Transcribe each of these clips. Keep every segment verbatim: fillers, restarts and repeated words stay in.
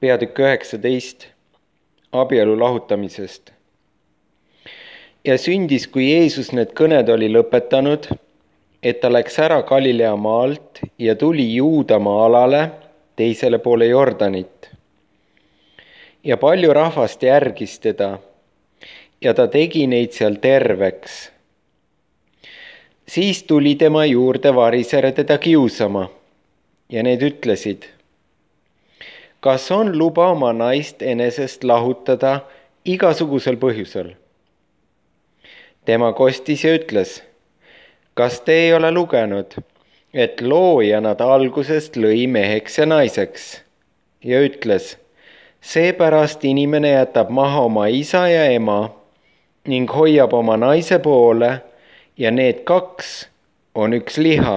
peatükk üheksateist abielu lahutamisest. Ja sündis, kui Jeesus need kõned oli lõpetanud, et ta läks ära Galilea maalt ja tuli Juudamaa alale teisele poole Jordanit. Ja palju rahvast järgis teda ja ta tegi neid seal terveks. Siis tuli tema juurde variser teda kiusama ja need ütlesid: kas on luba oma naist enesest lahutada igasugusel põhjusel? Tema kostis ja ütles: kas te ei ole lugenud, et looja nad algusest lõi meheks ja naiseks ja ütles: seepärast inimene jätab maha oma isa ja ema ning hoiab oma naise poole ja need kaks on üks liha.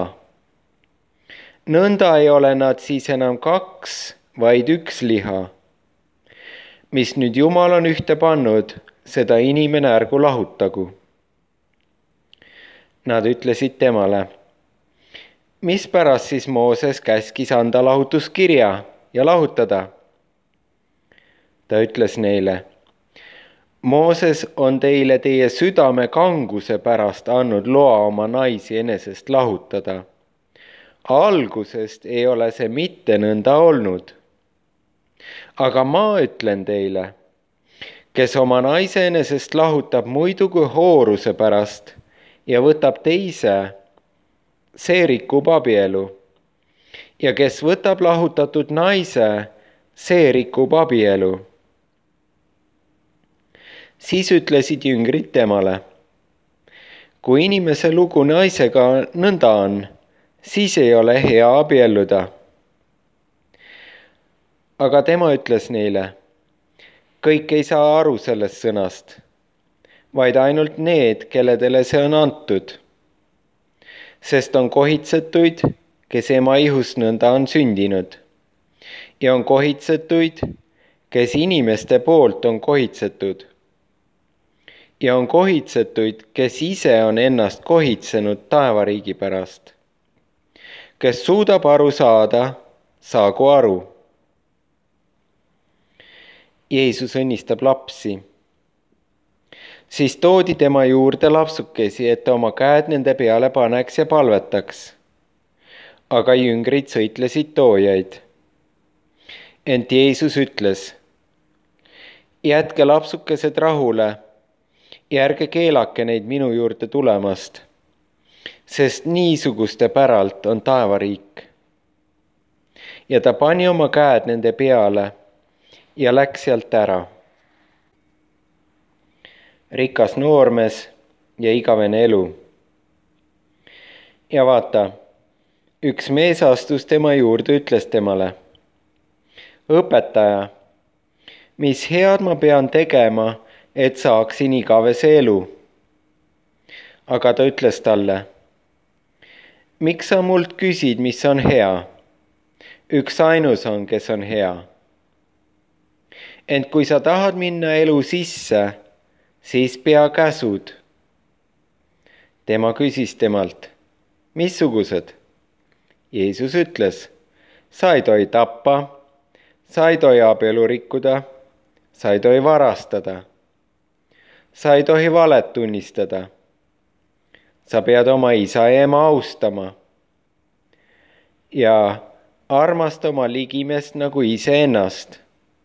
Nõnda ei ole nad siis enam kaks, vaid üks liha. Mis nüüd Jumal on ühte pannud, seda inimene ärgu lahutagu. Nad ütlesid temale: mispärast siis Mooses käskis anda lahutuskirja ja lahutada? Ta ütles neile: Mooses on teile teie südame kanguse pärast andnud loa oma naisi enesest lahutada. Algusest ei ole see mitte nõnda olnud. Aga ma ütlen teile, kes oma naise enesest lahutab muidu kui hooruse pärast ja võtab teise, see rikub abielu. Ja kes võtab lahutatud naise, see rikub abielu. Siis ütlesid jüngrid temale: kui inimese lugu naisega nõnda on, siis ei ole hea abielluda. Aga tema ütles neile: kõik ei saa aru sellest sõnast, vaid ainult need, kelledele see on antud. Sest on kohitsetuid, kes ema ihust nõnda on sündinud, ja on kohitsetuid, kes inimeste poolt on kohitsetud. Ja on kohitsetuid, kes ise on ennast kohitsenud taevariigi pärast. Kes suudab aru saada, saagu aru. Jeesus õnnistab lapsi. Siis toodi tema juurde lapsukesi, et ta oma käed nende peale paneks ja palvetaks. Aga jüngrid sõitlesid toojaid. Ent Jeesus ütles: jätke lapsukesed rahule ja ärge keelake neid minu juurde tulemast, sest niisuguste päralt on taevariik. Ja ta pani oma käed nende peale ja läks sealt ära. Rikas noormees ja igavene elu. Ja vaata, üks mees astus tema juurde, ütles temale: õpetaja, mis head ma pean tegema, et saaksin igavese elu? Aga ta ütles talle: miks sa mult küsid, mis on hea? Üks ainus on, kes on hea. Ent kui sa tahad minna elu sisse, siis pea käsud. Tema küsis temalt: missugused? Jeesus ütles: sa ei tohi tappa, sa ei tohi abielu rikkuda, sa ei tohi varastada, sa ei tohi valet tunnistada, sa pead oma isa ja ema austama ja armasta oma ligimest nagu iseennast.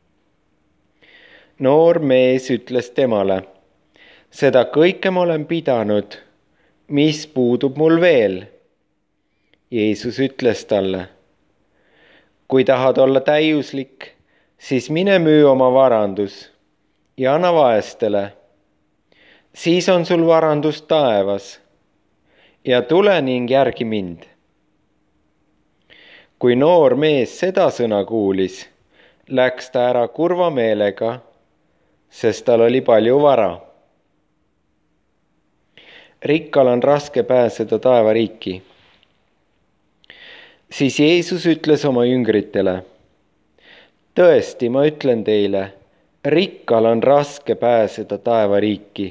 Noor mees ütles temale: seda kõike ma olen pidanud, mis puudub mul veel? Jeesus ütles talle: kui tahad olla täiuslik, siis mine müü oma varandus ja anna vaestele. Siis on sul varandus taevas ja tule ning järgi mind. Kui noor mees seda sõna kuulis, läks ta ära kurva meelega, sest tal oli palju vara. Rikkal on raske pääseda taevariiki. Siis Jeesus ütles oma jüngritele: tõesti, ma ütlen teile, rikkal on raske pääseda taevariiki.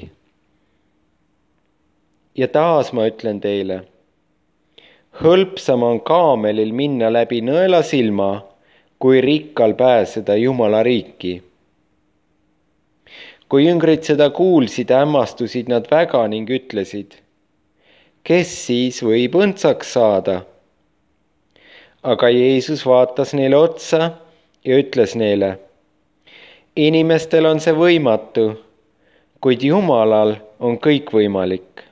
Ja taas ma ütlen teile, hõlpsam on kaamelil minna läbi nõelasilma, kui rikkal pääseda Jumala riiki. Kui jüngrid seda kuulsid, hämmastusid nad väga ning ütlesid, kes siis võib õndsaks saada? Aga Jeesus vaatas neile otsa ja ütles neile, inimestel on see võimatu, kuid Jumalal on kõik võimalik.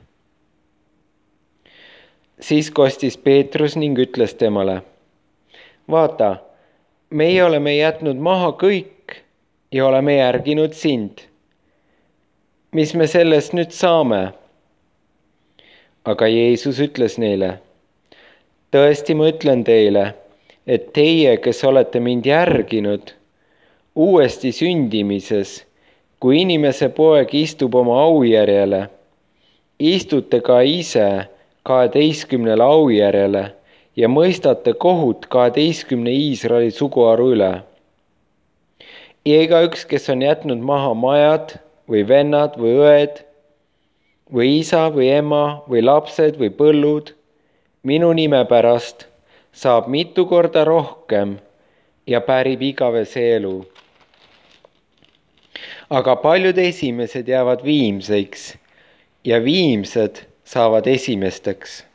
Siis kostis Peetrus ning ütles temale, vaata, meie oleme jätnud maha kõik ja oleme järginud sind. Mis me sellest nüüd saame? Aga Jeesus ütles neile, tõesti ma ütlen teile, et teie, kes olete mind järginud, uuesti sündimises, kui inimese poeg istub oma aujärjele, istute ka ise kaheteistkümnele aujärjele ja mõistate kohut kaheteistkümne Iisraeli suguharu üle. Ja igaüks, kes on jätnud maha majad või vennad või õed või isa või ema või lapsed või põllud, minu nime pärast saab mitu korda rohkem ja pärib igavese elu. Aga paljud esimesed jäävad viimseks ja viimsed saavad esimesteks.